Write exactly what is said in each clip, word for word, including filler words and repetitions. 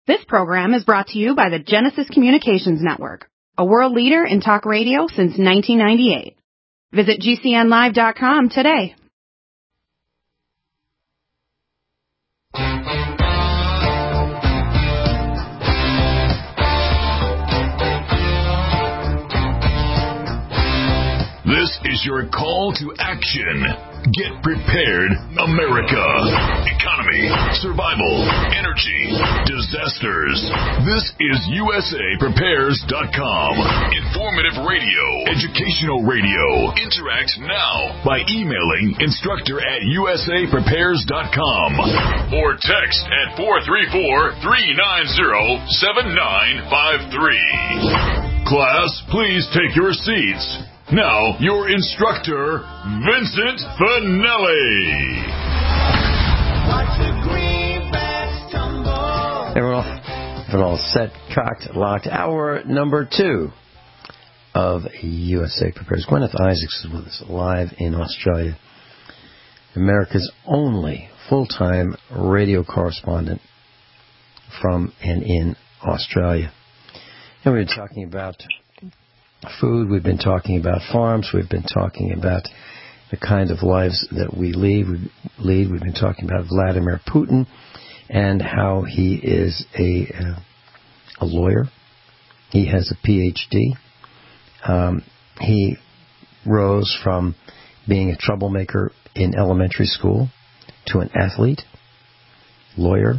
This program is brought to you by the Genesis Communications Network, a world leader in talk radio since nineteen ninety-eight. Visit G C N live dot com today. This is your call to action. Get prepared, America. Economy, survival, energy, disasters. This is U S A Prepares dot com. Informative radio, educational radio. Interact now by emailing instructor at U S A Prepares dot com or text at four three four, three nine zero, seven nine five three. Class, please take your seats. Now, your instructor, Vincent Finelli. Everyone all, everyone all set, cocked, locked. Hour number two of U S A Prepares. Gwyneth Isaacs is with us live in Australia. America's only full-time radio correspondent from and in Australia. And we've been talking about food, we've been talking about farms, we've been talking about the kind of lives that we lead. We lead. We've been talking about Vladimir Putin and how he is a uh, a lawyer. He has a P H D. Um, he rose from being a troublemaker in elementary school to an athlete, lawyer,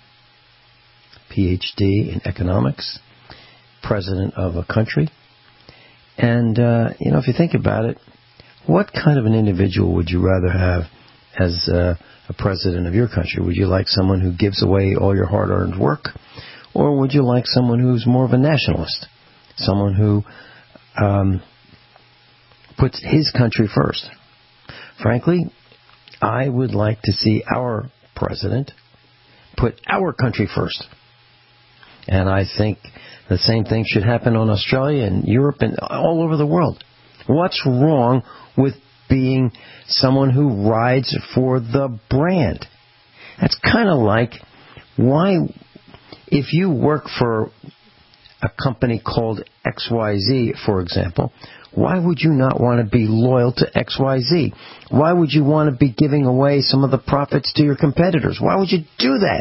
P H D in economics, president of a country. And, uh, you know, if you think about it, what kind of an individual would you rather have as uh, a president of your country? Would you like someone who gives away all your hard-earned work? Or would you like someone who's more of a nationalist? Someone who um, puts his country first? Frankly, I would like to see our president put our country first. And I think the same thing should happen in Australia and Europe and all over the world. What's wrong with being someone who rides for the brand? That's kind of like, why, if you work for a company called X Y Z, for example, why would you not want to be loyal to X Y Z? Why would you want to be giving away some of the profits to your competitors? Why would you do that?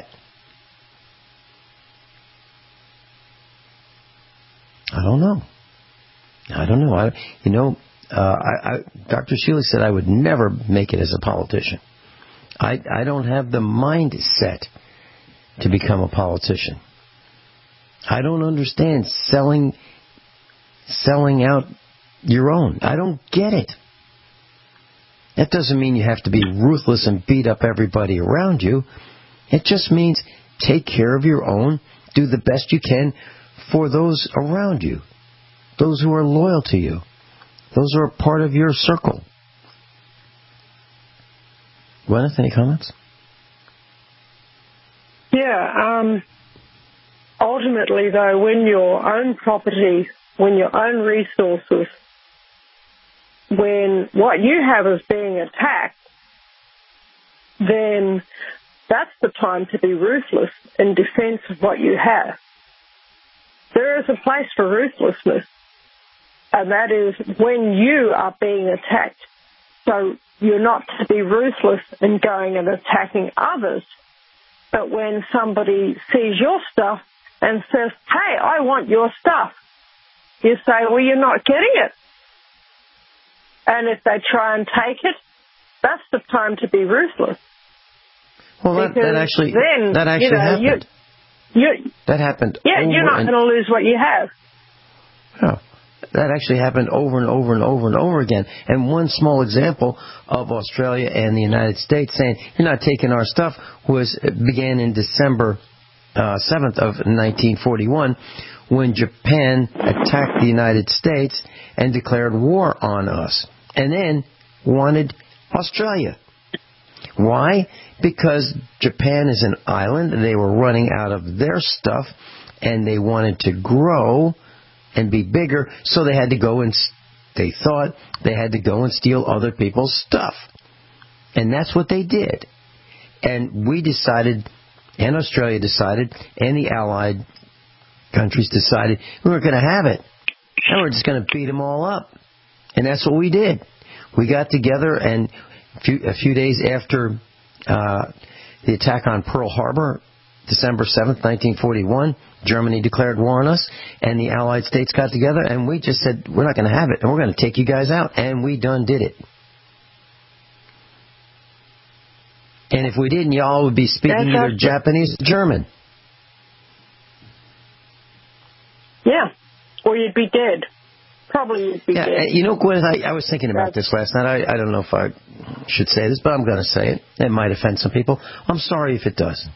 I don't know. I don't know. I, you know, uh, I, I, Doctor Shealy said I would never make it as a politician. I, I don't have the mindset to become a politician. I don't understand selling, selling out your own. I don't get it. That doesn't mean you have to be ruthless and beat up everybody around you. It just means take care of your own, do the best you can for those around you, those who are loyal to you, those who are part of your circle. Gwyneth, any comments? Yeah, um, ultimately, though, when your own property, when your own resources, when what you have is being attacked, then that's the time to be ruthless in defense of what you have. There is a place for ruthlessness, and that is when you are being attacked. So you're not to be ruthless in going and attacking others, but when somebody sees your stuff and says, hey, I want your stuff, you say, well, you're not getting it. And if they try and take it, that's the time to be ruthless. Well, that, that actually, then, that actually you know, happened. You, You, that happened. Yeah, over you're not going to lose what you have. Oh, that actually happened over and over and over and over again. And one small example of Australia and the United States saying, you're not taking our stuff, was began in December uh, seventh of nineteen forty-one, when Japan attacked the United States and declared war on us, and then wanted Australia. Why? Because Japan is an island, and they were running out of their stuff, and they wanted to grow and be bigger, so they had to go and, they thought they had to go and steal other people's stuff. And that's what they did. And we decided and Australia decided, and the Allied countries decided we were going to have it. And we're just going to beat them all up. And that's what we did. We got together, and a few, a few days after uh, the attack on Pearl Harbor, December seventh, nineteen forty-one, Germany declared war on us, and the Allied states got together, and we just said, we're not going to have it, and we're going to take you guys out. And we done did it. And if we didn't, y'all would be speaking either Japanese or German. Yeah. Or you'd be dead. Probably you'd be yeah, dead. You know, Gwyneth, I, I was thinking about this last night. I, I don't know if I should say this, but I'm going to say it. It might offend some people. I'm sorry if it does.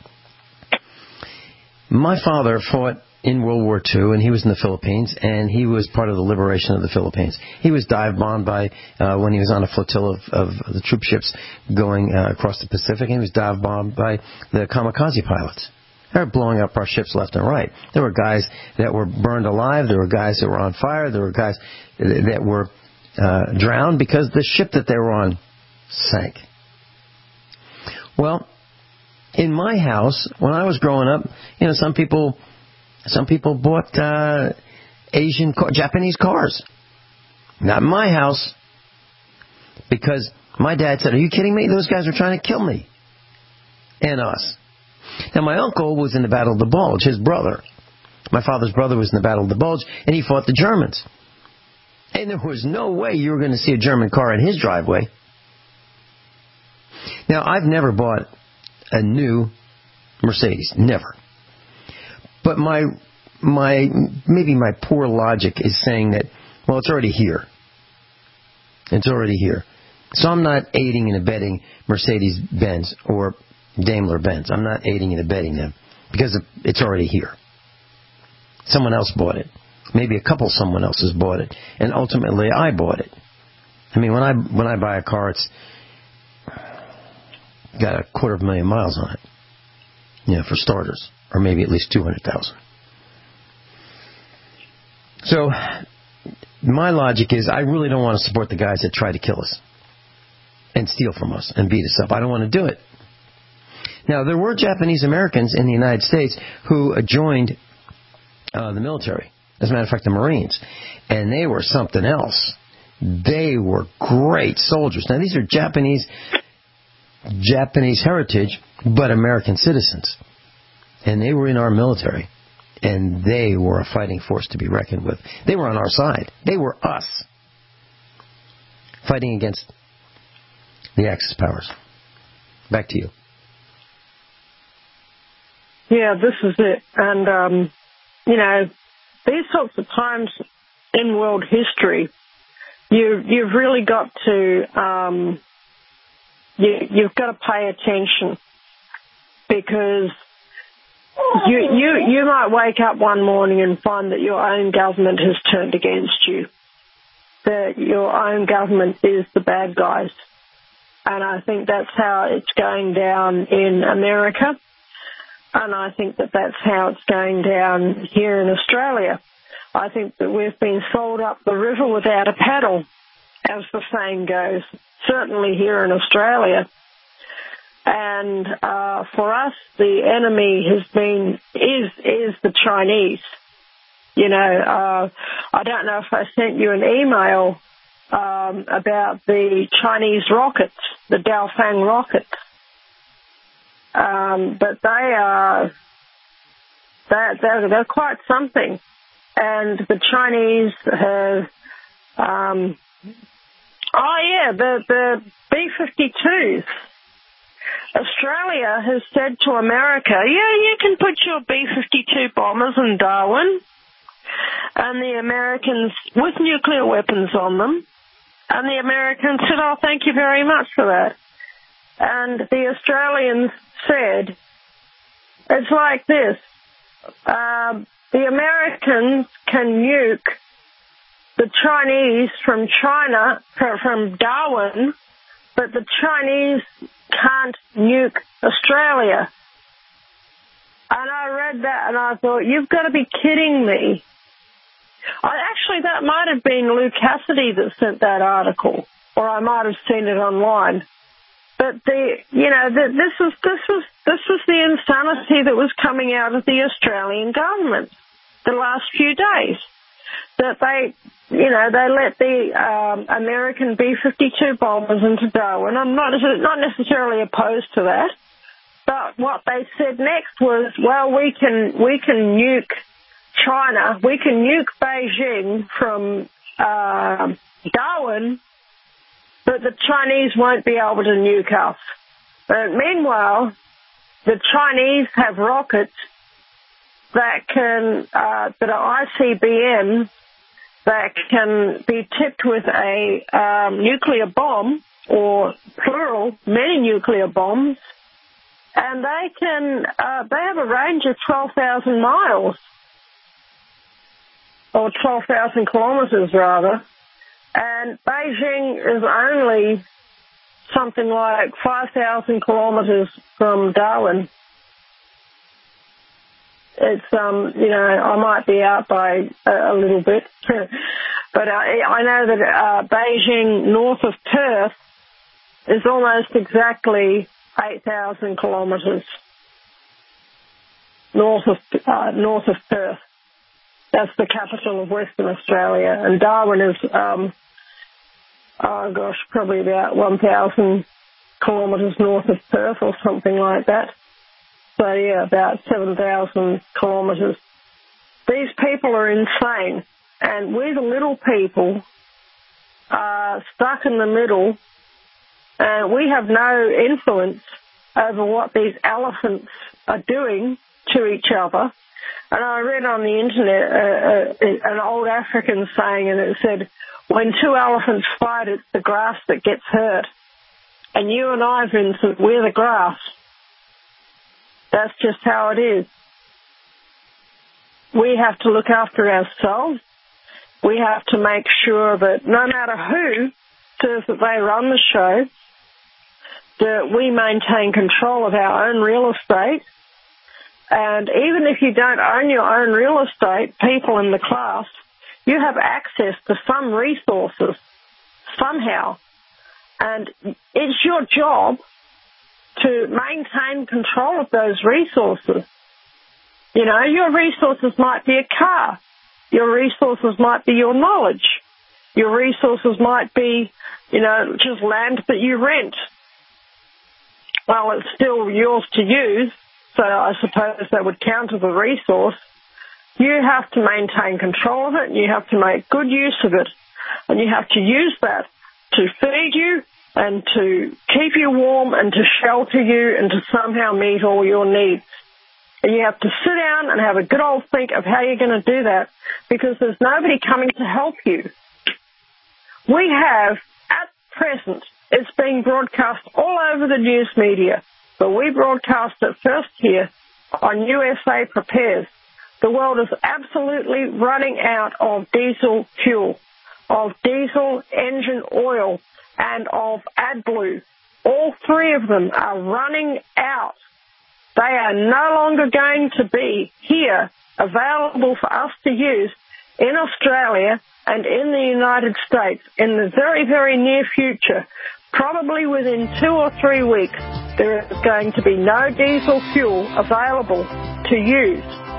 My father fought in World War Two, and he was in the Philippines, and he was part of the liberation of the Philippines. He was dive-bombed by, uh, when he was on a flotilla of, of the troop ships going uh, across the Pacific, and he was dive-bombed by the kamikaze pilots. They were blowing up our ships left and right. There were guys that were burned alive. There were guys that were on fire. There were guys that were uh, drowned because the ship that they were on sank. Well, in my house, when I was growing up, you know, some people, some people bought uh, Asian, car, Japanese cars. Not in my house, because my dad said, "Are you kidding me? Those guys are trying to kill me and us." Now, my uncle was in the Battle of the Bulge. His brother, my father's brother, was in the Battle of the Bulge, and he fought the Germans. And there was no way you were going to see a German car in his driveway. Now, I've never bought a new Mercedes. Never. But my, my, maybe my poor logic is saying that, well, it's already here. It's already here. So I'm not aiding and abetting Mercedes-Benz or Daimler-Benz. I'm not aiding and abetting them because it's already here. Someone else bought it. Maybe a couple someone else has bought it. And ultimately, I bought it. I mean, when I when I buy a car, it's got a quarter of a million miles on it. You know, for starters. Or maybe at least two hundred thousand. So, my logic is I really don't want to support the guys that try to kill us and steal from us and beat us up. I don't want to do it. Now, there were Japanese Americans in the United States who joined uh, the military. As a matter of fact, the Marines. And they were something else. They were great soldiers. Now, these are Japanese, Japanese heritage, but American citizens. And they were in our military. And they were a fighting force to be reckoned with. They were on our side. They were us. Fighting against the Axis powers. Back to you. Yeah, this is it. And, um, you know, these sorts of times in world history, you, you've really got to, um, you, you've got to pay attention because you, you, you might wake up one morning and find that your own government has turned against you, that your own government is the bad guys. And I think that's how it's going down in America. And I think that that's how it's going down here in Australia. I think that we've been sold up the river without a paddle, as the saying goes, certainly here in Australia. And uh, for us, the enemy has been, is, is the Chinese. You know, uh, I don't know if I sent you an email um, about the Chinese rockets, the Daofang rockets. Um, but they are, they're, they're, they're quite something. And the Chinese have, um, oh yeah, the, the B fifty-twos. Australia has said to America, yeah, you can put your B fifty-two bombers in Darwin. And the Americans, with nuclear weapons on them, and the Americans said, oh, thank you very much for that. And the Australians said, it's like this, uh, the Americans can nuke the Chinese from China, from Darwin, but the Chinese can't nuke Australia. And I read that and I thought, you've got to be kidding me. I, actually, that might have been Lou Cassidy that sent that article, or I might have seen it online. But the, you know, the, this was this was this was the insanity that was coming out of the Australian government the last few days. That they, you know, they let the um, American B fifty-two bombers into Darwin. I'm not not necessarily opposed to that, but what they said next was, well, we can we can nuke China, we can nuke Beijing from uh, Darwin, but the Chinese won't be able to nuke us. But meanwhile, the Chinese have rockets that can uh, that are I C B Ms that can be tipped with a um, nuclear bomb, or plural, many nuclear bombs, and they can uh, they have a range of twelve thousand miles, or twelve thousand kilometres rather, and Beijing is only something like five thousand kilometres from Darwin. It's, um, you know, I might be out by a, a little bit, but I, I know that uh, Beijing, north of Perth, is almost exactly eight thousand kilometres north of uh, north of Perth. That's the capital of Western Australia, and Darwin is, um, oh gosh, probably about one thousand kilometres north of Perth or something like that. So, yeah, about seven thousand kilometres. These people are insane. And we, the little people, are stuck in the middle, and we have no influence over what these elephants are doing to each other. And I read on the internet uh, uh, an old African saying, and it said, when two elephants fight, it's the grass that gets hurt. And you and I, Vincent, we're the grass. That's just how it is. We have to look after ourselves. We have to make sure that no matter who says that they run the show, that we maintain control of our own real estate. And even if you don't own your own real estate, people in the class, you have access to some resources somehow. And it's your job to maintain control of those resources. You know, your resources might be a car. Your resources might be your knowledge. Your resources might be, you know, just land that you rent. Well, it's still yours to use, so I suppose that would count as a resource. You have to maintain control of it, and you have to make good use of it. And you have to use that to feed you, and to keep you warm, and to shelter you, and to somehow meet all your needs. And you have to sit down and have a good old think of how you're going to do that, because there's nobody coming to help you. We have, at present, it's being broadcast all over the news media, but we broadcast it first here on U S A Prepares. The world is absolutely running out of diesel fuel, of diesel engine oil, and of AdBlue. All three of them are running out. They are no longer going to be here available for us to use in Australia and in the United States in the very, very near future. Probably within two or three weeks, there is going to be no diesel fuel available to use,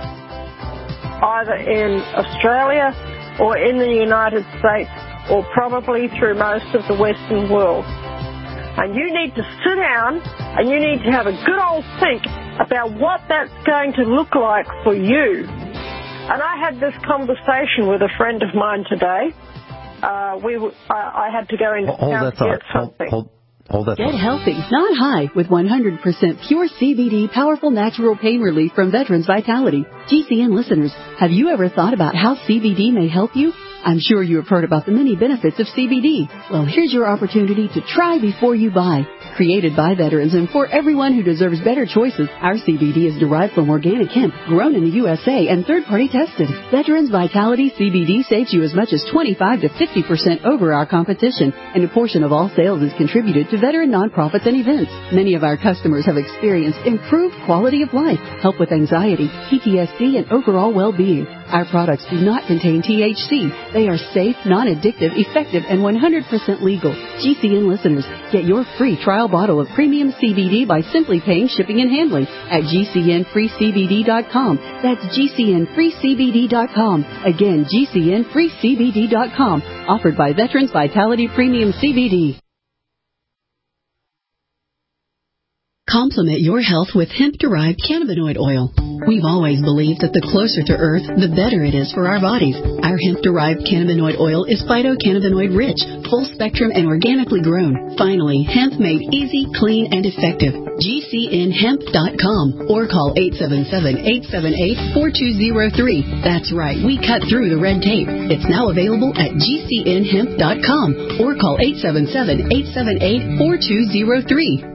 either in Australia or in the United States, or probably through most of the Western world. And you need to sit down and you need to have a good old think about what that's going to look like for you. And I had this conversation with a friend of mine today. Uh, we, I, I had to go into hold town that to get thought. something. Hold, hold, hold that Get thought. healthy, not high, with one hundred percent pure C B D powerful natural pain relief from Veterans Vitality. G C N listeners, have you ever thought about how C B D may help you? I'm sure you have heard about the many benefits of C B D. Well, here's your opportunity to try before you buy. Created by veterans and for everyone who deserves better choices, our C B D is derived from organic hemp, grown in the U S A and third-party tested. Veterans Vitality C B D saves you as much as twenty-five to fifty percent over our competition, and a portion of all sales is contributed to veteran nonprofits and events. Many of our customers have experienced improved quality of life, help with anxiety, P T S D, and overall well-being. Our products do not contain T H C. They are safe, non-addictive, effective, and one hundred percent legal. G C N listeners, get your free trial bottle of premium C B D by simply paying shipping and handling at G C N free C B D dot com. That's G C N free C B D dot com. Again, G C N free C B D dot com. Offered by Veterans Vitality Premium C B D. Complement your health with hemp-derived cannabinoid oil. We've always believed that the closer to Earth, the better it is for our bodies. Our hemp-derived cannabinoid oil is phytocannabinoid-rich, full-spectrum, and organically grown. Finally, hemp made easy, clean, and effective. G C N hemp dot com or call eight seven seven, eight seven eight, four two zero three. That's right, we cut through the red tape. It's now available at G C N hemp dot com or call eight seven seven, eight seven eight, four two zero three.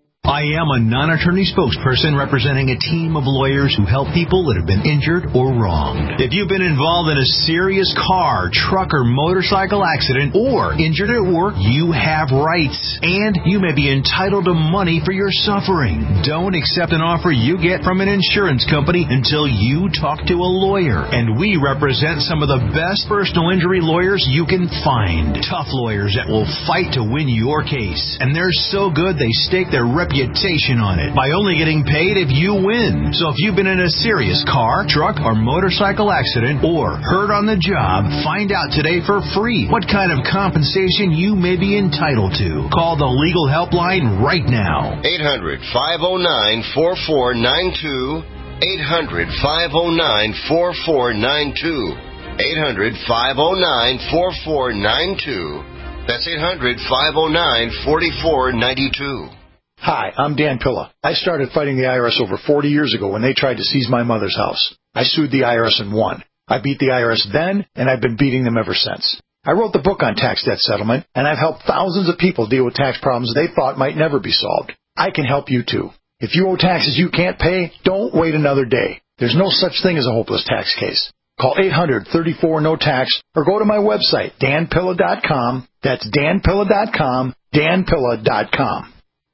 I am a non-attorney spokesperson representing a team of lawyers who help people that have been injured or wronged. If you've been involved in a serious car, truck, or motorcycle accident or injured at work, you have rights, and you may be entitled to money for your suffering. Don't accept an offer you get from an insurance company until you talk to a lawyer, and we represent some of the best personal injury lawyers you can find. Tough lawyers that will fight to win your case, and they're so good they stake their reputation on it by only getting paid if you win. So if you've been in a serious car, truck, or motorcycle accident or hurt on the job, find out today for free what kind of compensation you may be entitled to. Call the legal helpline right now. eight hundred, five oh nine, four four nine two. eight hundred, five oh nine, four four nine two. eight hundred, five oh nine, four four nine two. That's eight hundred, five oh nine, four four nine two. Hi, I'm Dan Pilla. I started fighting the I R S over forty years ago when they tried to seize my mother's house. I sued the I R S and won. I beat the I R S then, and I've been beating them ever since. I wrote the book on tax debt settlement, and I've helped thousands of people deal with tax problems they thought might never be solved. I can help you, too. If you owe taxes you can't pay, don't wait another day. There's no such thing as a hopeless tax case. Call eight hundred, thirty-four, no tax or go to my website, dan pilla dot com. That's dan pilla dot com, dan pilla dot com.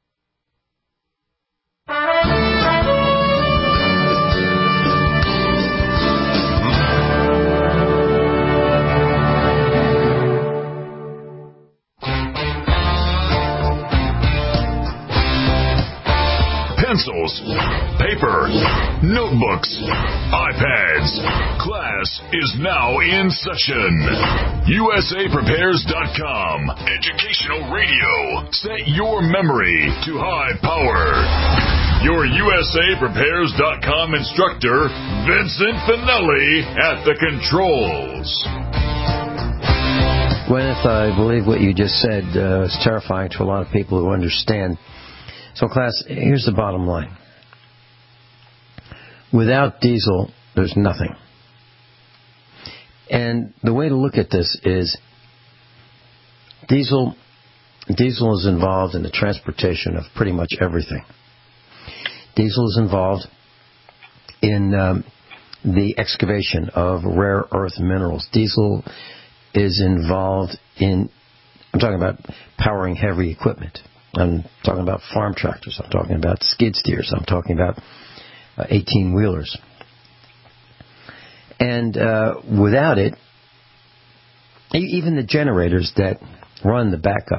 Pencils, paper, notebooks, iPads. Class is now in session. U S A Prepares dot com. Educational radio. Set your memory to high power. Your U S A Prepares dot com instructor, Vincent Finelli, at the controls. Gwyneth, I believe what you just said uh, is terrifying to a lot of people who understand. So, class, here's the bottom line. Without diesel, there's nothing. And the way to look at this is diesel, diesel is involved in the transportation of pretty much everything. Diesel is involved in um, the excavation of rare earth minerals. Diesel is involved in, I'm talking about powering heavy equipment. I'm talking about farm tractors. I'm talking about skid steers. I'm talking about uh, eighteen-wheelers. And uh, without it, even the generators that run the backup,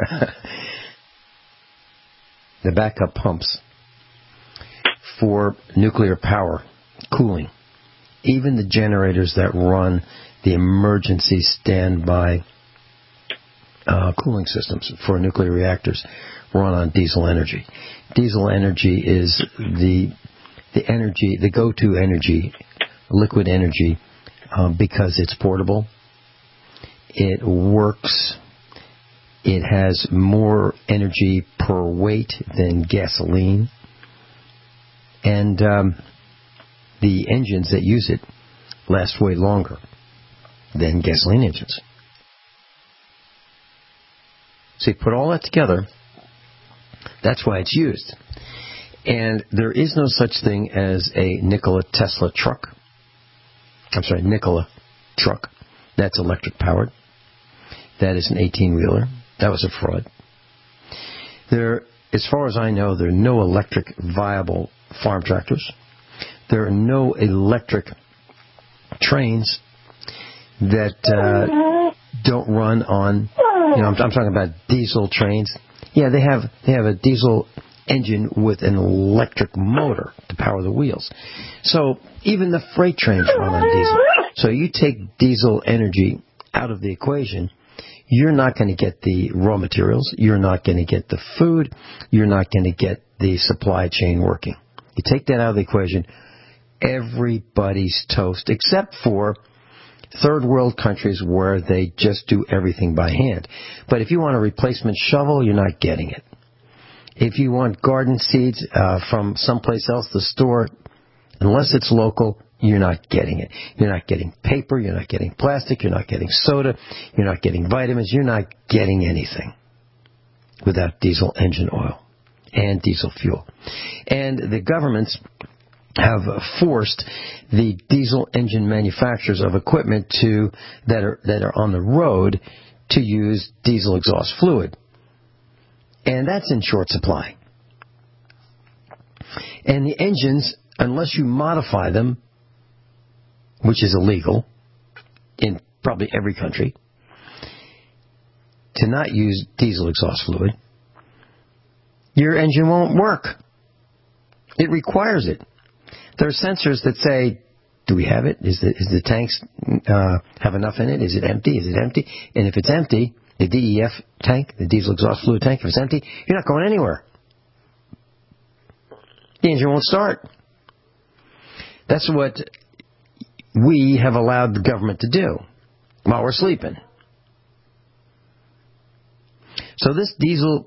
the backup pumps for nuclear power cooling, even the generators that run the emergency standby Uh, cooling systems for nuclear reactors run on diesel energy. Diesel energy is the the energy, the go-to energy, liquid energy, uh, because it's portable. It works. It has more energy per weight than gasoline, and um, the engines that use it last way longer than gasoline engines. So you put all that together, that's why it's used. And there is no such thing as a Nikola Tesla truck. I'm sorry, Nikola truck. That's electric powered. That is an eighteen-wheeler. That was a fraud. There, as far as I know, there are no electric viable farm tractors. There are no electric trains that uh, don't run on, you know, I'm, I'm talking about diesel trains. Yeah, they have they have a diesel engine with an electric motor to power the wheels. So even the freight trains run on diesel. So you take diesel energy out of the equation, you're not going to get the raw materials, you're not going to get the food, you're not going to get the supply chain working. You take that out of the equation, everybody's toast, except for third world countries where they just do everything by hand. But if you want a replacement shovel, you're not getting it. If you want garden seeds uh, from someplace else, the store, unless it's local, you're not getting it. You're not getting paper, you're not getting plastic, you're not getting soda, you're not getting vitamins, you're not getting anything without diesel engine oil and diesel fuel. And the governments have forced the diesel engine manufacturers of equipment to that are that are on the road to use diesel exhaust fluid. And that's in short supply. And the engines, unless you modify them, which is illegal in probably every country, to not use diesel exhaust fluid, your engine won't work. It requires it. There are sensors that say, do we have it? Is the, is the tanks uh, have enough in it? Is it empty? Is it empty? And if it's empty, the D E F tank, the diesel exhaust fluid tank, if it's empty, you're not going anywhere. The engine won't start. That's what we have allowed the government to do while we're sleeping. So this diesel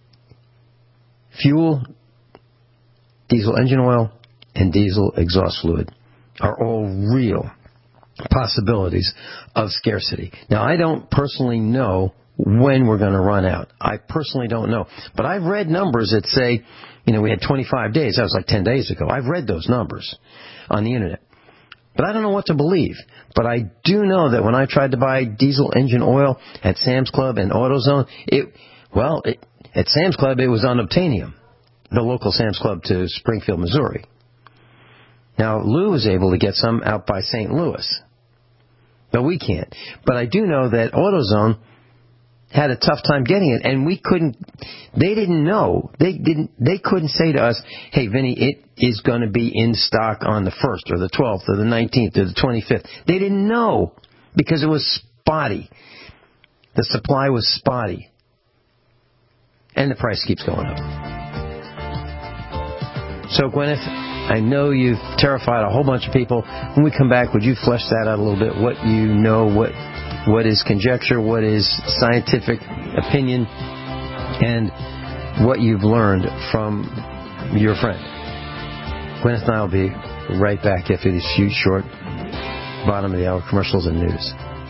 fuel, diesel engine oil, and diesel exhaust fluid are all real possibilities of scarcity. Now, I don't personally know when we're going to run out. I personally don't know. But I've read numbers that say, you know, we had twenty-five days. That was like ten days ago. I've read those numbers on the Internet. But I don't know what to believe. But I do know that when I tried to buy diesel engine oil at Sam's Club and AutoZone, it, well, it, at Sam's Club, it was unobtainium, the local Sam's Club to Springfield, Missouri. Now, Lou was able to get some out by Saint Louis, but we can't. But I do know that AutoZone had a tough time getting it, and we couldn't, they didn't know, they didn't, they couldn't say to us, hey, Vinny, it is going to be in stock on the first or the twelfth or the nineteenth or the twenty-fifth. They didn't know because it was spotty. The supply was spotty. And the price keeps going up. So, Gwyneth, I know you've terrified a whole bunch of people. When we come back, would you flesh that out a little bit? What you know, what what is conjecture, what is scientific opinion, and what you've learned from your friend. Gwyneth and I will be right back after these few short bottom of the hour commercials and news.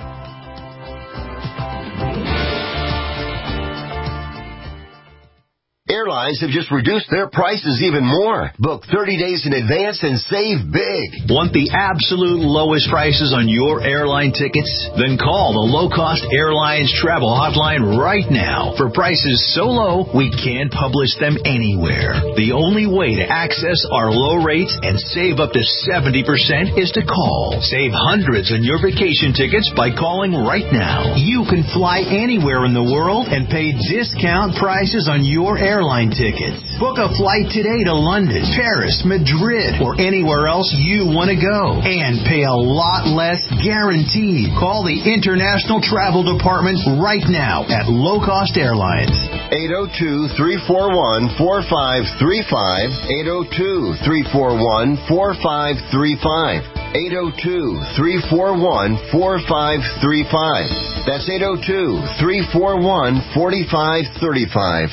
Airlines have just reduced their prices even more. Book thirty days in advance and save big. Want the absolute lowest prices on your airline tickets? Then call the Low Cost Airlines Travel Hotline right now. For prices so low, we can't publish them anywhere. The only way to access our low rates and save up to seventy percent is to call. Save hundreds on your vacation tickets by calling right now. You can fly anywhere in the world and pay discount prices on your airline tickets. Book a flight today to London, Paris, Madrid, or anywhere else you want to go. And pay a lot less guaranteed. Call the International Travel Department right now at Low Cost Airlines. eight oh two, three four one, four five three five. eight oh two, three four one, four five three five. eight oh two, three four one, four five three five. That's eight oh two, three four one, four five three five.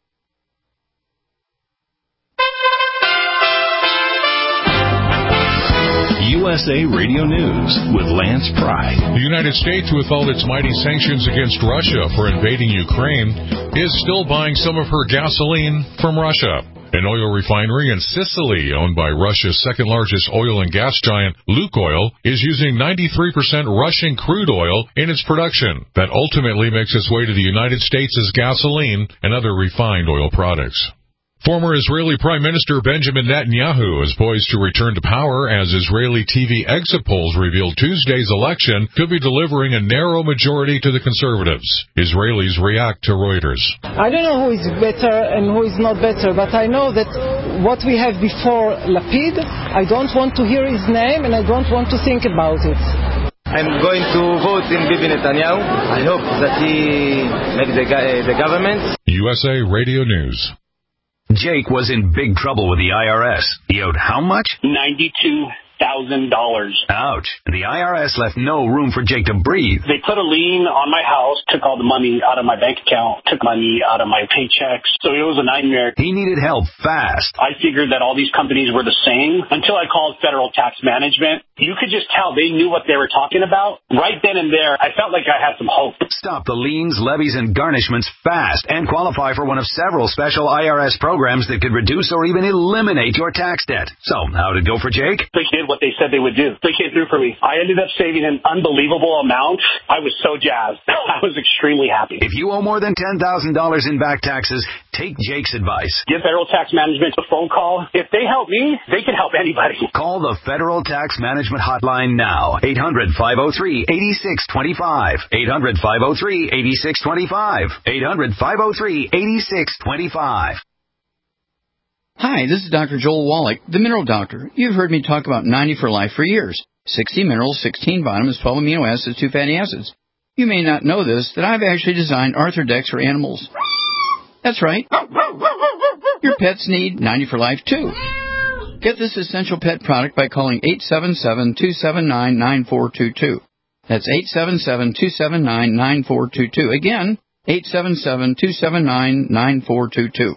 U S A Radio News with Lance Pry. The United States, with all its mighty sanctions against Russia for invading Ukraine, is still buying some of her gasoline from Russia. An oil refinery in Sicily, owned by Russia's second-largest oil and gas giant, Lukoil, is using ninety-three percent Russian crude oil in its production. That ultimately makes its way to the United States as gasoline and other refined oil products. Former Israeli Prime Minister Benjamin Netanyahu is poised to return to power as Israeli T V exit polls revealed Tuesday's election could be delivering a narrow majority to the conservatives. Israelis react to Reuters. I don't know who is better and who is not better, but I know that what we have before Lapid, I don't want to hear his name and I don't want to think about it. I'm going to vote in Bibi Netanyahu. I hope that he makes the, uh, the government. U S A Radio News. Jake was in big trouble with the I R S. He owed how much? ninety-two thousand dollars. Ouch. The I R S left no room for Jake to breathe. They put a lien on my house, took all the money out of my bank account, took money out of my paychecks. So it was a nightmare. He needed help fast. I figured that all these companies were the same until I called Federal Tax Management. You could just tell they knew what they were talking about. Right then and there, I felt like I had some hope. Stop the liens, levies, and garnishments fast and qualify for one of several special I R S programs that could reduce or even eliminate your tax debt. So, how'd it go for Jake? They did what they said they would do. They came through for me. I ended up saving an unbelievable amount. I was so jazzed. I was extremely happy. If you owe more than ten thousand dollars in back taxes, take Jake's advice. Give Federal Tax Management a phone call. If they help me, they can help anybody. Call the Federal Tax Management Hotline now. eight hundred, five oh three, eight six two five. eight hundred, five oh three, eight six two five. eight hundred, five oh three, eight six two five. Hi, this is Doctor Joel Wallach, the Mineral Doctor. You've heard me talk about ninety for Life for years. sixty minerals, sixteen vitamins, twelve amino acids, two fatty acids. You may not know this, that I've actually designed Arthrodex for animals. That's right. Your pets need ninety for Life, too. Get this essential pet product by calling eight seven seven, two seven nine, nine four two two. That's eight seven seven, two seven nine, nine four two two. Again, eight seven seven, two seven nine, nine four two two.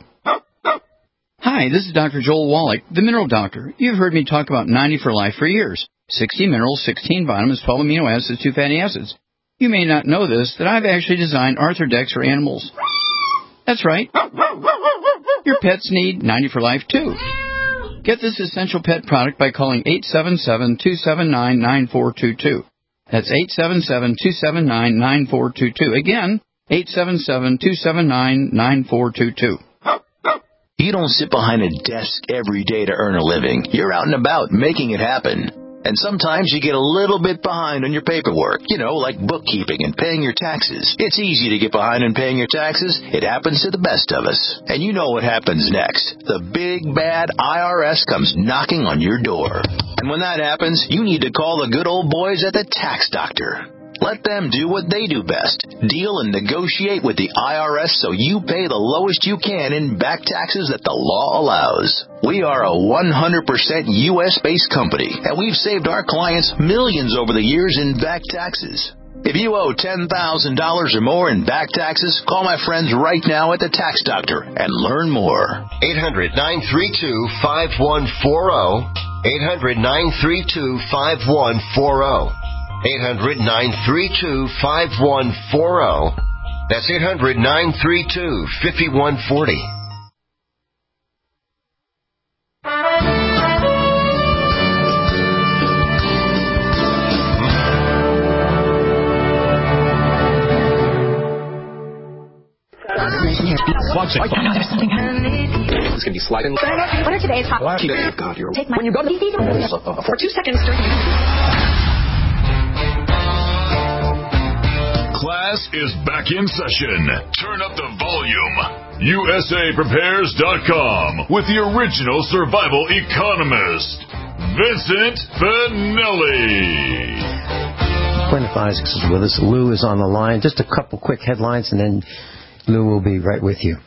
Hi, this is Doctor Joel Wallach, the Mineral Doctor. You've heard me talk about ninety for Life for years. sixty minerals, sixteen vitamins, twelve amino acids, two fatty acids. You may not know this, that I've actually designed Arthrodex for animals. That's right. Your pets need ninety for Life, too. Get this essential pet product by calling eight seven seven, two seven nine, nine four two two. That's eight seven seven, two seven nine, nine four two two. Again, eight seven seven, two seven nine, nine four two two. You don't sit behind a desk every day to earn a living. You're out and about making it happen. And sometimes you get a little bit behind on your paperwork, you know, like bookkeeping and paying your taxes. It's easy to get behind on paying your taxes. It happens to the best of us. And you know what happens next. The big, bad I R S comes knocking on your door. And when that happens, you need to call the good old boys at the Tax Doctor. Let them do what they do best. Deal and negotiate with the I R S so you pay the lowest you can in back taxes that the law allows. We are a one hundred percent U S-based company, and we've saved our clients millions over the years in back taxes. If you owe ten thousand dollars or more in back taxes, call my friends right now at the Tax Doctor and learn more. eight hundred, nine three two, five one four zero. eight hundred, nine three two, five one four zero. eight hundred, nine three two, five one four zero. That's eight hundred, nine three two, five one four zero. It's going to be sliding. What are today's hot? God, you're... Take my... When you go to the... For two seconds during... Class is back in session. Turn up the volume. U S A Prepares dot com with the original survival economist, Vincent Finelli. Gwyneth Isaacs is with us. Lou is on the line. Just a couple quick headlines, and then Lou will be right with you.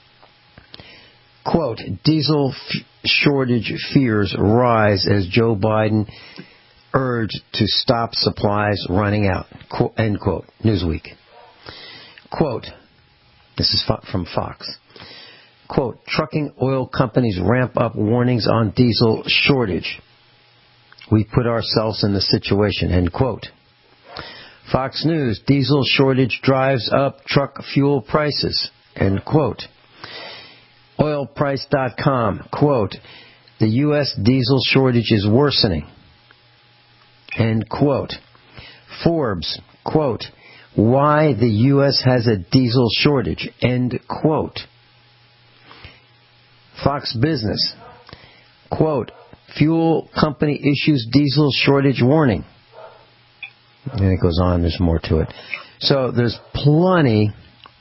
Quote, diesel f- shortage fears rise as Joe Biden urged to stop supplies running out. Qu- end quote. Newsweek. Quote, this is fo- from Fox. Quote, trucking oil companies ramp up warnings on diesel shortage. We put ourselves in the situation. End quote. Fox News, diesel shortage drives up truck fuel prices. End quote. oil price dot com, quote, the U S diesel shortage is worsening. End quote. Forbes, quote, why the U S has a diesel shortage. End quote. Fox Business, quote, fuel company issues diesel shortage warning. And it goes on, there's more to it. So there's plenty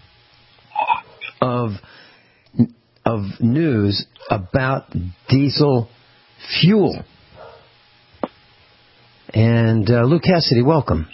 of of news about diesel fuel. And uh, Lou Cassidy, welcome.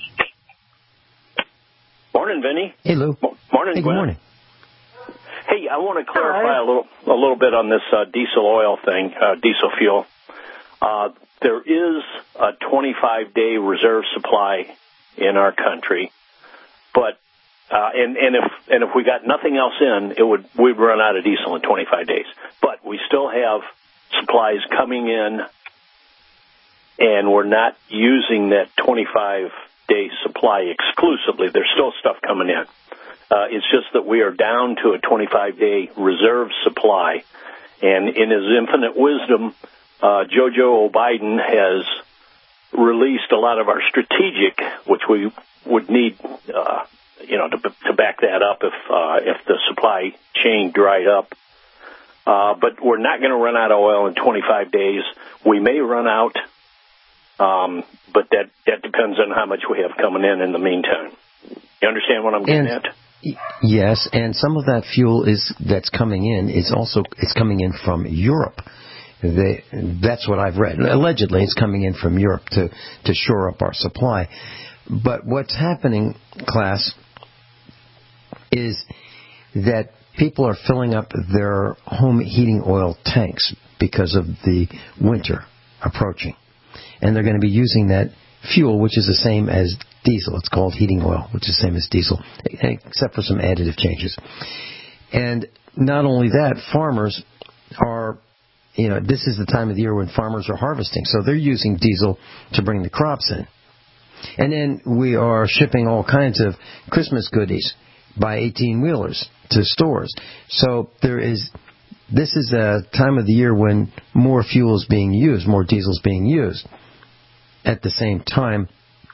Morning, Vinny. Hey, Lou. M- morning, hey, good Gwen. morning. Hey, I want to clarify a little a little bit on this uh, diesel oil thing, uh, diesel fuel. Uh, there is a twenty-five day reserve supply in our country, but uh, and and if and if we got nothing else in, it would we'd run out of diesel in twenty-five days. But we still have supplies coming in, and we're not using that twenty-five day supply exclusively. There's still stuff coming in. Uh, it's just that we are down to a twenty-five day reserve supply, and in his infinite wisdom, uh, Jojo Biden has released a lot of our strategic, which we would need, uh, you know, to, to back that up if uh, if the supply chain dried up. Uh, but we're not going to run out of oil in twenty-five days. We may run out, um, but that, that depends on how much we have coming in in the meantime. You understand what I'm getting and, at? Yes, and some of that fuel is that's coming in is also it's coming in from Europe. They, that's what I've read. Allegedly, it's coming in from Europe to, to shore up our supply. But what's happening, class, is that people are filling up their home heating oil tanks because of the winter approaching. And they're going to be using that fuel, which is the same as diesel. It's called heating oil, which is the same as diesel, except for some additive changes. And not only that, farmers are, you know, this is the time of the year when farmers are harvesting, so they're using diesel to bring the crops in. And then we are shipping all kinds of Christmas goodies by eighteen-wheelers to stores. So there is, this is a time of the year when more fuel is being used, more diesel is being used. At the same time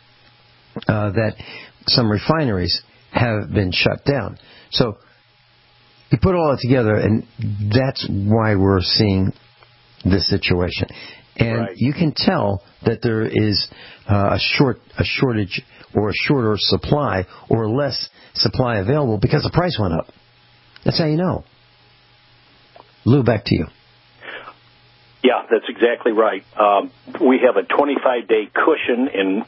uh, that some refineries have been shut down. So you put all that together, and that's why we're seeing this situation. And right. You can tell that there is uh, a short a shortage or a shorter supply or less supply available because the price went up. That's how you know. Lou, back to you. Yeah, that's exactly right. Um, we have a twenty-five day cushion, in,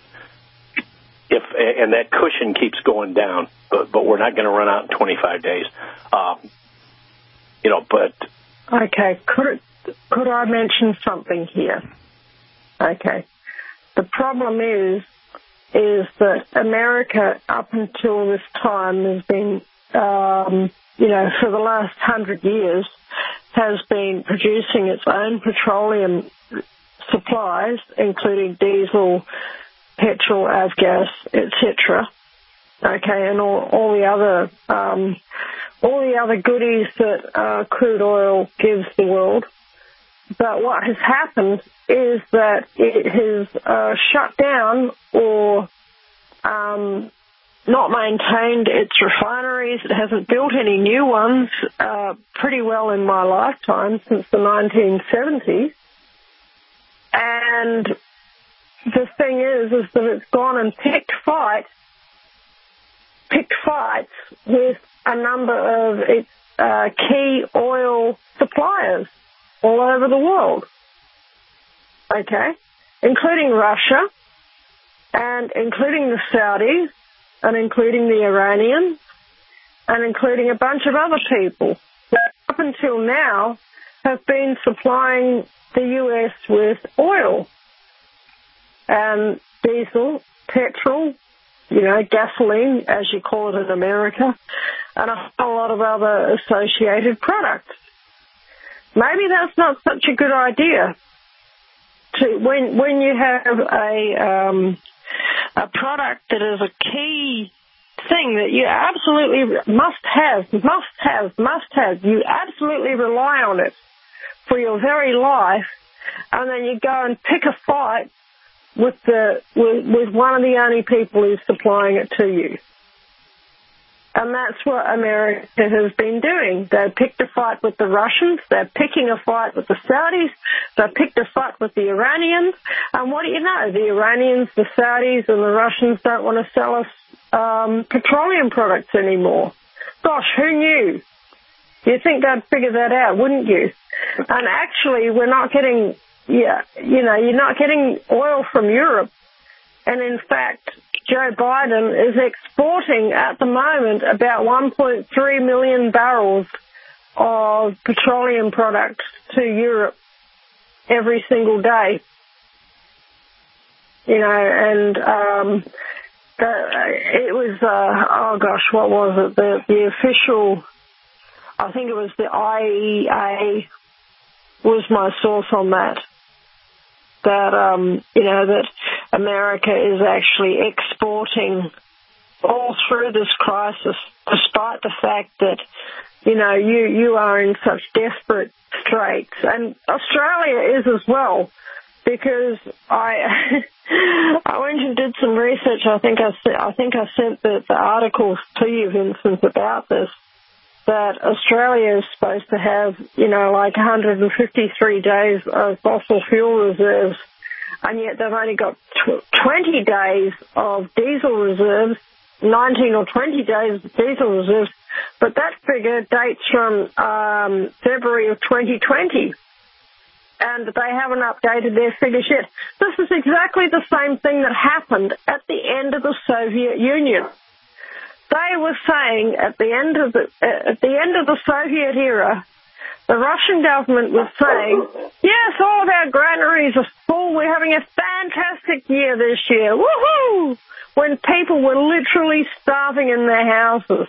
if and that cushion keeps going down, but, but we're not going to run out in twenty-five days. Uh, you know, but okay, could it, could I mention something here? Okay, the problem is is that America up until this time has been, um, you know, for the last hundred years, has been producing its own petroleum supplies, including diesel, petrol, avgas, et cetera. Okay, and all, all the other um, all the other goodies that uh, crude oil gives the world. But what has happened is that it has uh, shut down or um, not maintained its refineries. It hasn't built any new ones uh, pretty well in my lifetime since the nineteen seventies. And the thing is, is that it's gone and picked fights, picked fights with a number of its uh, key oil suppliers all over the world. Okay, including Russia and including the Saudis, and including the Iranians, and including a bunch of other people that up until now have been supplying the U S with oil and diesel, petrol, you know, gasoline, as you call it in America, and a whole lot of other associated products. Maybe that's not such a good idea to when when you have a um, a product that is a key thing that you absolutely must have, must have, must have. You absolutely rely on it for your very life, and then you go and pick a fight with the with, with one of the only people who's supplying it to you. Uh, And that's what America has been doing. They picked a fight with the Russians. They're picking a fight with the Saudis. They picked a fight with the Iranians. And what do you know? The Iranians, the Saudis, and the Russians don't want to sell us um, petroleum products anymore. Gosh, who knew? You'd think they'd figure that out, wouldn't you? And actually, we're not getting, yeah, you know, you're not getting oil from Europe. And in fact, Joe Biden is exporting at the moment about one point three million barrels of petroleum products to Europe every single day. You know, and um, the, it was, uh, oh gosh, what was it? The, the official, I think it was the I E A was my source on that. That, um, you know, that America is actually exporting all through this crisis, despite the fact that, you know, you, you are in such desperate straits. And Australia is as well, because I I went and did some research. I think I, I, think I sent the, the articles to you, Vincent, about this, that Australia is supposed to have, you know, like one hundred fifty-three days of fossil fuel reserves, and yet they've only got twenty days of diesel reserves, nineteen or twenty days of diesel reserves, but that figure dates from um, February of twenty twenty, and they haven't updated their figures yet. This is exactly the same thing that happened at the end of the Soviet Union. They were saying at the end of the at the end of the Soviet era, the Russian government was saying, yes, all of our granaries are full. We're having a fantastic year this year. Woohoo! When people were literally starving in their houses.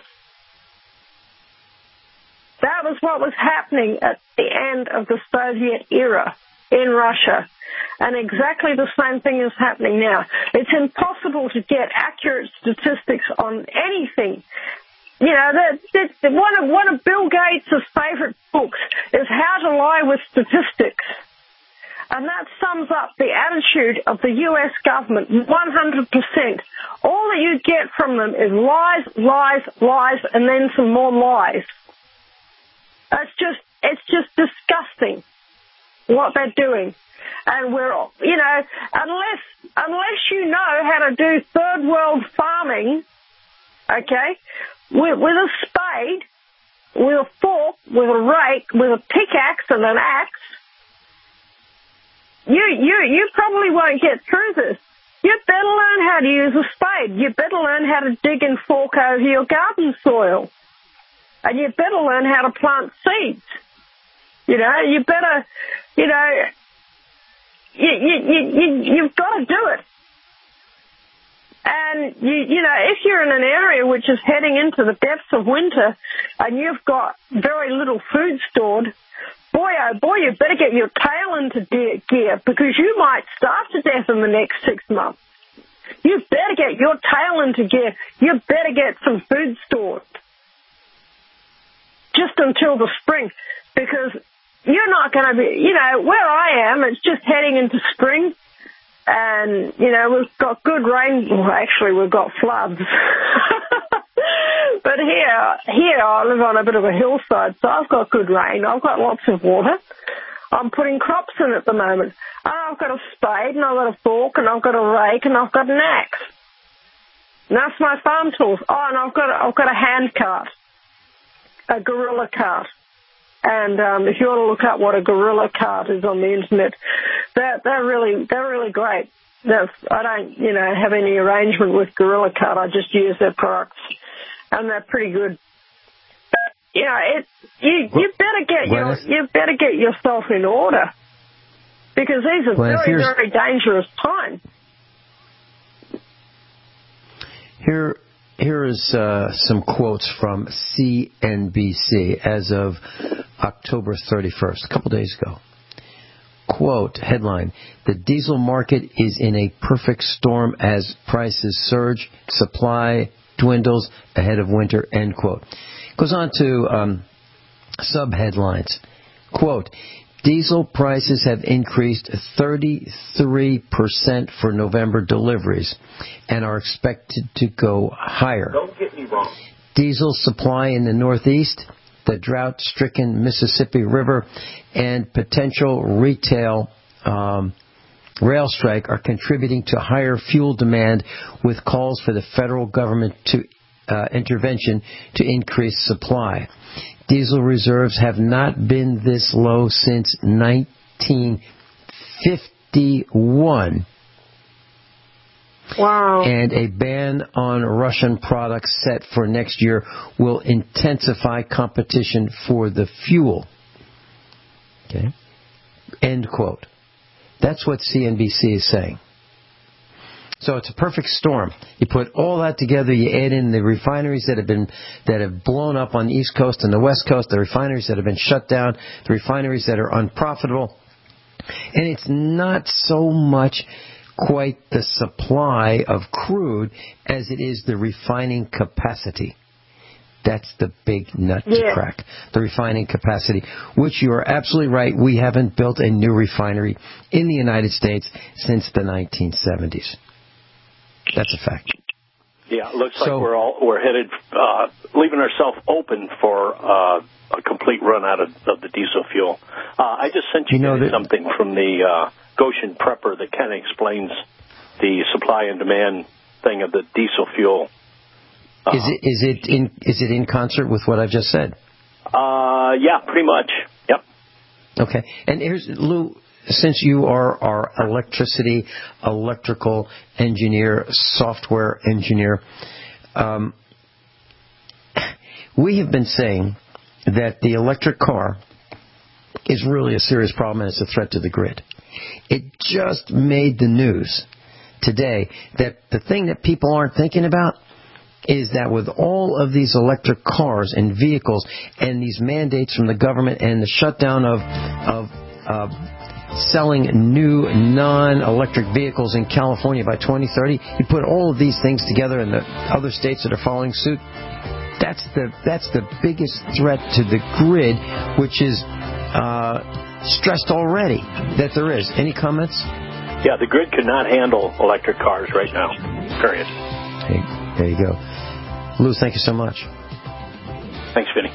That was what was happening at the end of the Soviet era in Russia. And exactly the same thing is happening now. It's impossible to get accurate statistics on anything. You know, the, the, one of one of Bill Gates' favorite books is How to Lie with Statistics. And that sums up the attitude of the U S government one hundred percent. All that you get from them is lies, lies, lies, and then some more lies. It's just, it's just disgusting what they're doing. And we're, you know, unless, unless you know how to do third world farming, okay, with, with a spade, with a fork, with a rake, with a pickaxe and an axe, you, you, you probably won't get through this. You better learn how to use a spade. You better learn how to dig and fork over your garden soil. And you better learn how to plant seeds. You know, you better, you know, you, you, you, you, you've got to do it. And, you, you know, if you're in an area which is heading into the depths of winter and you've got very little food stored, boy, oh boy, you better get your tail into gear because you might starve to death in the next six months. You better get your tail into gear. You better get some food stored just until the spring, because you're not going to be, you know, where I am, it's just heading into spring. And, you know, we've got good rain. Well, actually, we've got floods. But here, here I live on a bit of a hillside, so I've got good rain. I've got lots of water. I'm putting crops in at the moment. And I've got a spade, and I've got a fork, and I've got a rake, and I've got an axe. And that's my farm tools. Oh, and I've got a, I've got a hand cart, a gorilla cart. And um, if you want to look up what a gorilla cart is on the internet, they're, they're really they're really great. They're, I don't you know have any arrangement with Gorilla Cart. I just use their products, and they're pretty good. But, you know, it you you better get your you better get yourself in order, because these are well, very very dangerous times. Here. Here is uh, some quotes from C N B C as of October thirty-first, a couple days ago. Quote, headline, the diesel market is in a perfect storm as prices surge, supply dwindles ahead of winter, end quote. Goes on to um, sub-headlines. Quote, diesel prices have increased thirty-three percent for November deliveries and are expected to go higher. Don't get me wrong. diesel supply in the Northeast, the drought-stricken Mississippi River, and potential retail um, rail strike are contributing to higher fuel demand, with calls for the federal government to uh, intervention to increase supply. Diesel reserves have not been this low since nineteen fifty-one. Wow. And a ban on Russian products set for next year will intensify competition for the fuel. Okay. End quote. That's what C N B C is saying. So it's a perfect storm. You put all that together, you add in the refineries that have been that have blown up on the East Coast and the West Coast, the refineries that have been shut down, the refineries that are unprofitable. And it's not so much quite the supply of crude as it is the refining capacity. That's the big nut yeah. to crack, the refining capacity, which you are absolutely right. We haven't built a new refinery in the United States since the nineteen seventies. That's a fact. Yeah, it looks so, like we're all we're headed, uh, leaving ourselves open for uh, a complete run out of, of the diesel fuel. Uh, I just sent you, you know guys that, something from the uh, Goshen Prepper that kind of explains the supply and demand thing of the diesel fuel. Uh, is it is it in is it in concert with what I've just said? Uh, yeah, pretty much. Yep. Okay, and here's Lou. Since you are our electricity, electrical engineer, software engineer, um, we have been saying that the electric car is really a serious problem and it's a threat to the grid. It just made the news today that the thing that people aren't thinking about is that with all of these electric cars and vehicles and these mandates from the government and the shutdown of of uh, selling new non-electric vehicles in California by twenty thirty, you put all of these things together and the other states that are following suit, that's the that's the biggest threat to the grid, which is uh, stressed already that there is. Any comments? Yeah, the grid cannot handle electric cars right now, period. Hey, there you go. Lou, thank you so much. Thanks, Vinny.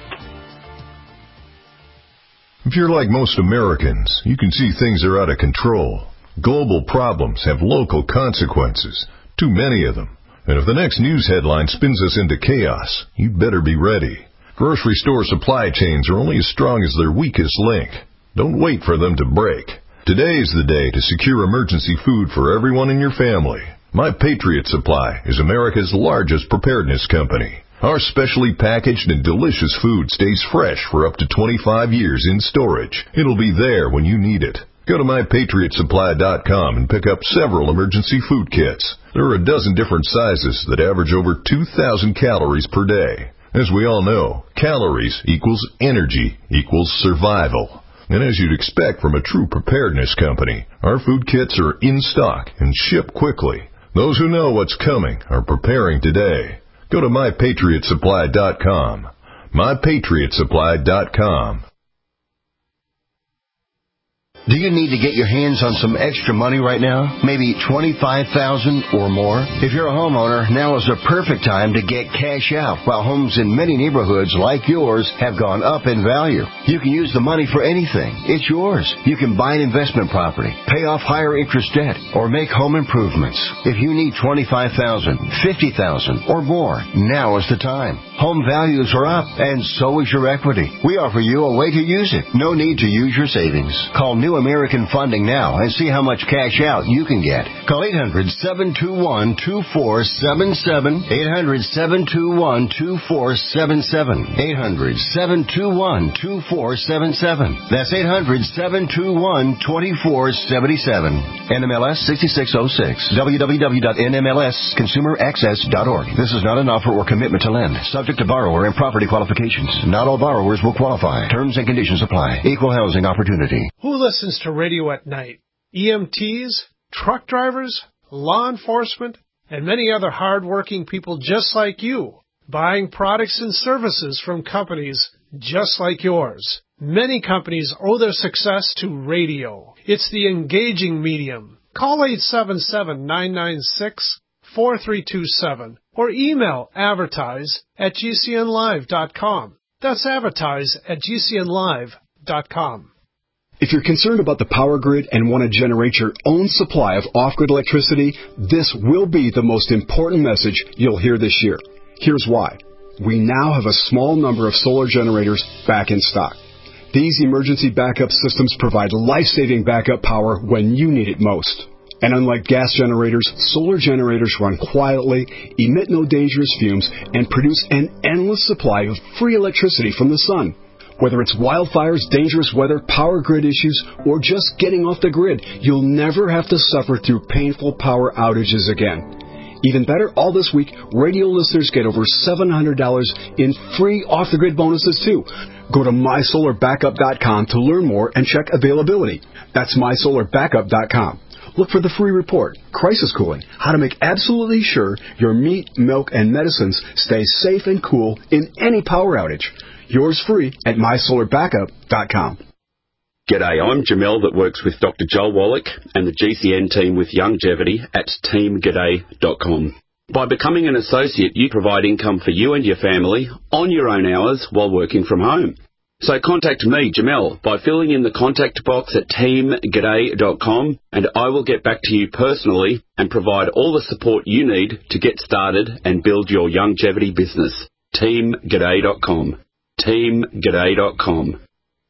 If you're like most Americans, you can see things are out of control. Global problems have local consequences, too many of them. And if the next news headline spins us into chaos, you better be ready. Grocery store supply chains are only as strong as their weakest link. Don't wait for them to break. Today is the day to secure emergency food for everyone in your family. My Patriot Supply is America's largest preparedness company. Our specially packaged and delicious food stays fresh for up to twenty-five years in storage. It'll be there when you need it. Go to my patriot supply dot com and pick up several emergency food kits. There are a dozen different sizes that average over two thousand calories per day. As we all know, calories equals energy equals survival. And as you'd expect from a true preparedness company, our food kits are in stock and ship quickly. Those who know what's coming are preparing today. Go to my patriot supply dot com. my patriot supply dot com. Do you need to get your hands on some extra money right now? Maybe twenty-five thousand dollars or more? If you're a homeowner, now is the perfect time to get cash out while homes in many neighborhoods like yours have gone up in value. You can use the money for anything. It's yours. You can buy an investment property, pay off higher interest debt, or make home improvements. If you need twenty-five thousand dollars, fifty thousand dollars or more, now is the time. Home values are up, and so is your equity. We offer you a way to use it. No need to use your savings. Call New American Funding now and see how much cash out you can get. Call eight hundred, seven two one, two four seven seven, eight hundred, seven two one, two four seven seven, eight hundred, seven two one, two four seven seven. That's eight hundred, seven two one, two four seven seven. N M L S sixty-six oh six. w w w dot n m l s consumer access dot org. This is not an offer or commitment to lend. Subject to borrower and property qualifications. Not all borrowers will qualify. Terms and conditions apply. Equal housing opportunity. Who listens to radio at night? E M Ts, truck drivers, law enforcement, and many other hard-working people just like you, buying products and services from companies just like yours. Many companies owe their success to radio. It's the engaging medium. Call eight seven seven, nine nine six, four three two seven or email advertise at g c n live dot com. That's advertise at g c n live dot com. If you're concerned about the power grid and want to generate your own supply of off-grid electricity, this will be the most important message you'll hear this year. Here's why. We now have a small number of solar generators back in stock. These emergency backup systems provide life-saving backup power when you need it most. And unlike gas generators, solar generators run quietly, emit no dangerous fumes, and produce an endless supply of free electricity from the sun. Whether it's wildfires, dangerous weather, power grid issues, or just getting off the grid, you'll never have to suffer through painful power outages again. Even better, all this week, radio listeners get over seven hundred dollars in free off-the-grid bonuses, too. Go to my solar backup dot com to learn more and check availability. That's my solar backup dot com. Look for the free report, Crisis Cooling, how to make absolutely sure your meat, milk, and medicines stay safe and cool in any power outage. Yours free at my solar backup dot com. G'day, I'm Jamel that works with Doctor Joel Wallach and the G C N team with Longevity at team g'day dot com. By becoming an associate, you provide income for you and your family on your own hours while working from home. So contact me, Jamel, by filling in the contact box at team g'day dot com, and I will get back to you personally and provide all the support you need to get started and build your longevity business. team g'day dot com. team g'day dot com.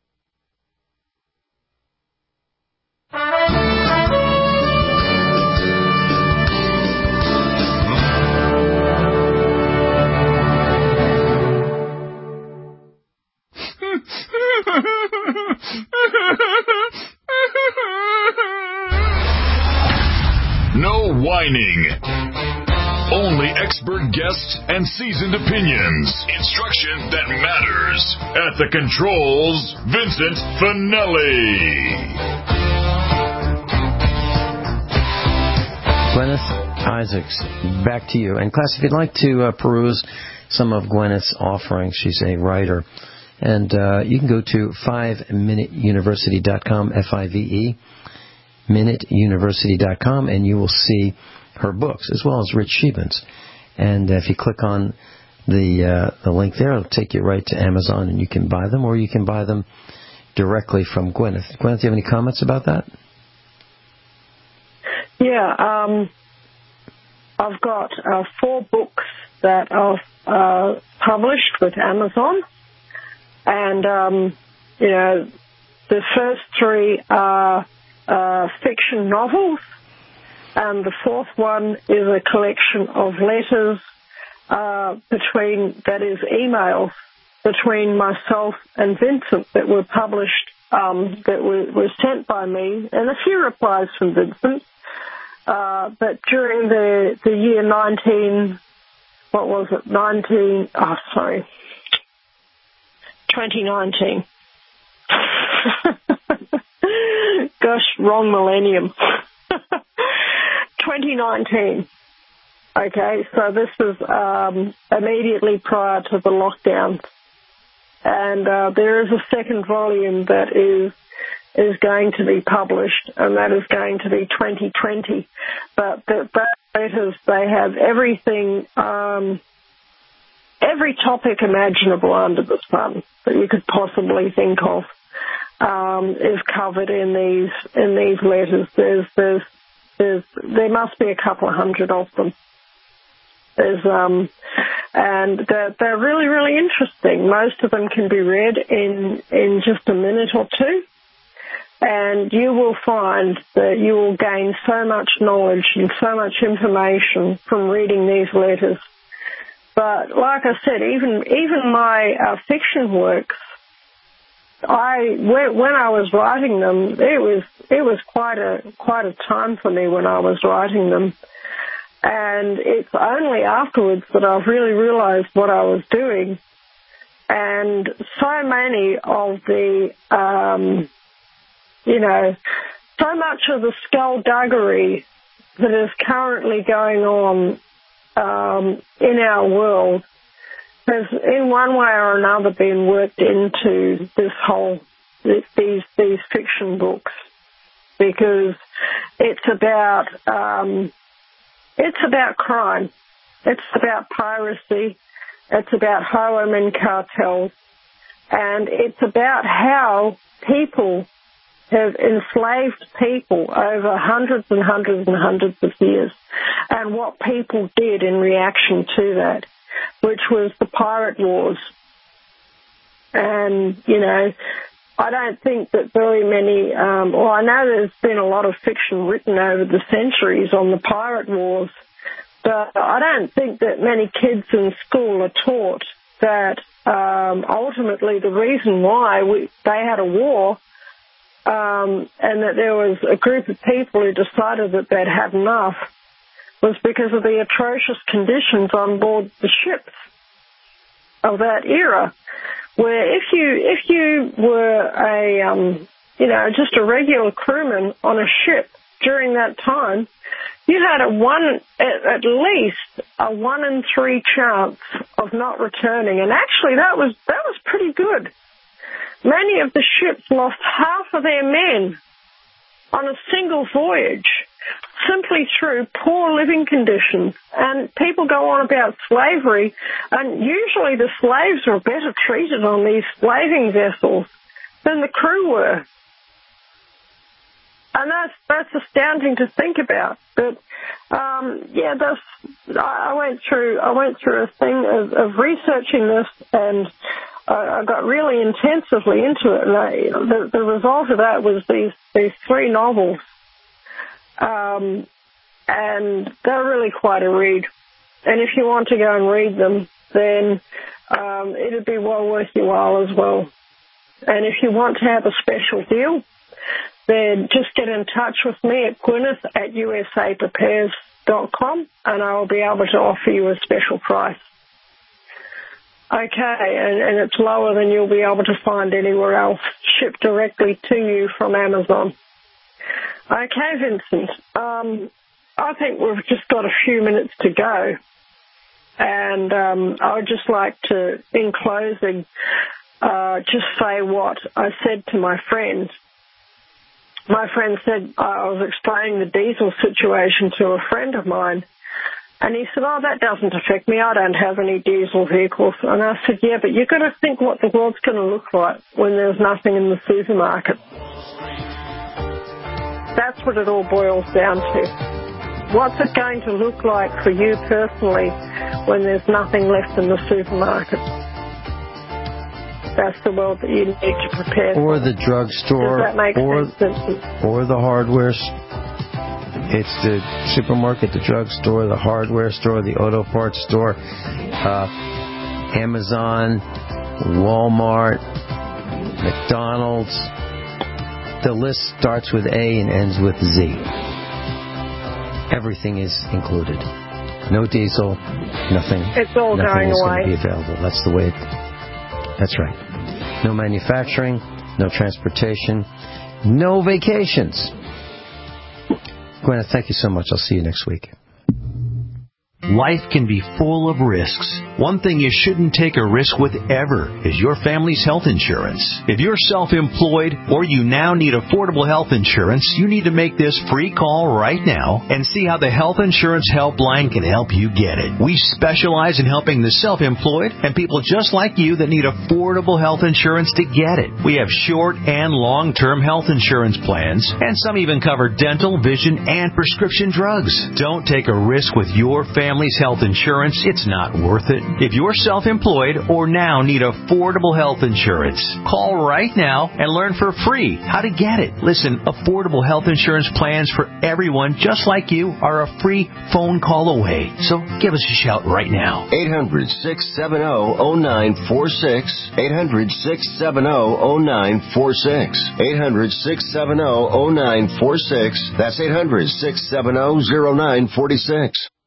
No whining. Only expert guests and seasoned opinions. Instruction that matters. At the controls, Vincent Finelli. Gwyneth Isaacs, back to you. And class, if you'd like to uh, peruse some of Gwyneth's offerings, she's a writer. And uh, you can go to five minute university dot com, F I V E, minute university dot com, and you will see her books, as well as Rich Sheban's. And if you click on the uh, the link there, it'll take you right to Amazon, and you can buy them, or you can buy them directly from Gwyneth. Gwyneth, do you have any comments about that? Yeah, um, I've got uh, four books that I've uh, published with Amazon. And, um, you know, the first three are uh, fiction novels, and the fourth one is a collection of letters uh, between, that is, emails between myself and Vincent that were published, um, that were, were sent by me, and a few replies from Vincent. Uh, but during the, the year nineteen, what was it, nineteen, oh, sorry, twenty nineteen. Gosh, wrong millennium. twenty nineteen. Okay, so this is um, immediately prior to the lockdown. And uh, there is a second volume that is is going to be published, and that is going to be twenty twenty. But the, the letters, they have everything, um, every topic imaginable under the sun that you could possibly think of um, is covered in these in these letters. There's there's there's there must be a couple of hundred of them. There's um, and they're, they're really really interesting. Most of them can be read in in just a minute or two. And you will find that you will gain so much knowledge and so much information from reading these letters. But like I said, even even my uh, fiction works, I when, when I was writing them, it was it was quite a quite a time for me when I was writing them. And it's only afterwards that I've really realized what I was doing. And so many of the um, You know, so much of the skullduggery that is currently going on um, in our world has, in one way or another, been worked into this whole these these fiction books, because it's about um, it's about crime, It's about piracy. It's about highwaymen cartels. And it's about how people have enslaved people over hundreds and hundreds and hundreds of years, and what people did in reaction to that, which was the pirate wars. And, you know, I don't think that very many, um, well, I know there's been a lot of fiction written over the centuries on the pirate wars, but I don't think that many kids in school are taught that um, ultimately the reason why we, they had a war Um, and that there was a group of people who decided that they'd had enough was because of the atrocious conditions on board the ships of that era, where if you if you were a um, you know just a regular crewman on a ship during that time, you had a one at, at least a one in three chance of not returning, and actually that was that was pretty good. Many of the ships lost half of their men on a single voyage simply through poor living conditions. And people go on about slavery, and usually the slaves were better treated on these slaving vessels than the crew were. And that's that's astounding to think about. But um, yeah, that's, I went through I went through a thing of, of researching this, and I got really intensively into it, and I, the, the result of that was these, these three novels, um, and they're really quite a read. And if you want to go and read them, then um, it'd be well worth your while as well. And if you want to have a special deal, then just get in touch with me at Gwyneth at U S A prepares dot com, and I'll be able to offer you a special price. Okay, and, and it's lower than you'll be able to find anywhere else, shipped directly to you from Amazon. Okay, Vincent, um, I think we've just got a few minutes to go, and um, I would just like to, in closing, uh, just say what I said to my friend. My friend said, I was explaining the diesel situation to a friend of mine, and he said, oh, that doesn't affect me. I don't have any diesel vehicles. And I said, yeah, but you've got to think what the world's going to look like when there's nothing in the supermarket. That's what it all boils down to. What's it going to look like for you personally when there's nothing left in the supermarket? That's the world that you need to prepare for. Or the drugstore. Does that make or, sense? Or the hardware store. It's the supermarket, the drugstore, the hardware store, the auto parts store, uh, Amazon, Walmart, McDonald's. The list starts with A and ends with Z. Everything is included. No diesel, nothing. It's all nothing going is away. going to be available. That's the way it, that's right. No manufacturing, no transportation, no vacations. Gwyneth, thank you so much. I'll see you next week. Life can be full of risks. One thing you shouldn't take a risk with ever is your family's health insurance. If you're self-employed or you now need affordable health insurance, you need to make this free call right now and see how the Health Insurance Helpline can help you get it. We specialize in helping the self-employed and people just like you that need affordable health insurance to get it. We have short and long-term health insurance plans, and some even cover dental, vision, and prescription drugs. Don't take a risk with your family's health insurance. It's not worth it. If you're self-employed or now need affordable health insurance, call right now and learn for free how to get it. Listen, affordable health insurance plans for everyone just like you are a free phone call away. So give us a shout right now. eight hundred, six seven zero, zero nine four six. eight hundred, six seven zero, zero nine four six. eight hundred, six seven zero, zero nine four six. That's eight hundred, six seven zero, zero nine four six.